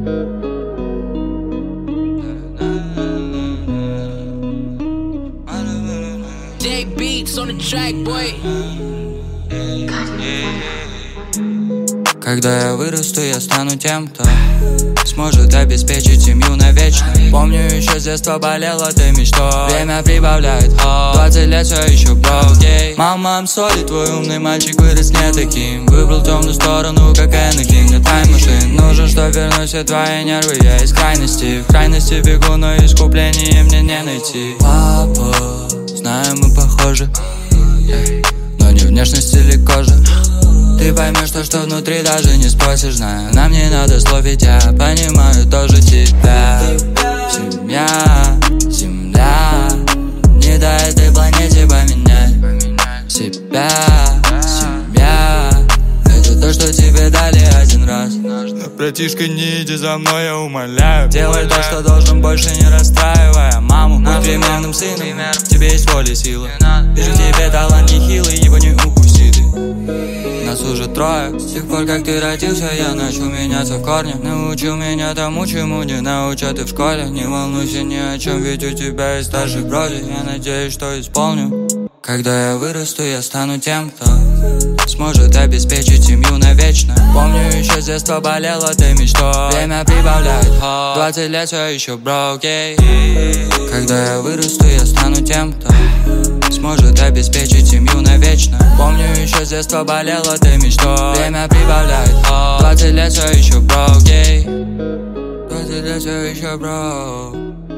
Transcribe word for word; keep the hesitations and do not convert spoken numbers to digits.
J-Beats on the track, boy. Когда я вырасту, я стану тем, кто сможет обеспечить семью навечно. Помню, еще с детства болела ты мечтой. Время прибавляет ход, двадцать лет все еще broke, yeah. Мама, I'm sorry, твой умный мальчик вырос не таким. Выбрал темную сторону, как Энакин. Мне тайм-машин нужен, чтоб вернуть все твои нервы. Я из крайности, в крайности бегу, но искупление мне не найти. Папа, знаю, мы похожи, yeah. Но не внешность или кожа. Ты поймешь то, что внутри даже не спросишь, знаю. Нам не надо слов, ведь я понимаю тоже тебя. Семья, земля, не дай этой планете поменять себя. Семья, это то, что тебе дали один раз. Братишка, не иди за мной, я умоляю. Делай то, что должен, больше не расстраивая маму. Будь примерным сыном, в тебе есть воля и сила. Вижу в тебе талант нехилый, его не упусти ты. Нас уже трое. С тех пор, как ты родился, я начал меняться в корне. Научил меня тому, чему не научат и в школе. Не волнуйся ни о чем, ведь у тебя есть старший вроде. Я надеюсь, что исполню. Когда я вырасту, я стану тем, кто сможет обеспечить семью навечно. Помню, еще с детства болела ты мечтой. Время прибавляет ход, двадцать лет все еще broke, yeah. Когда я вырасту, я стану тем, кто сможет обеспечить семью навечно. Помню, еще с детства болела ты мечтой. Время прибавляет ход, двадцать лет все еще broke, yeah. двадцать лет все еще broke.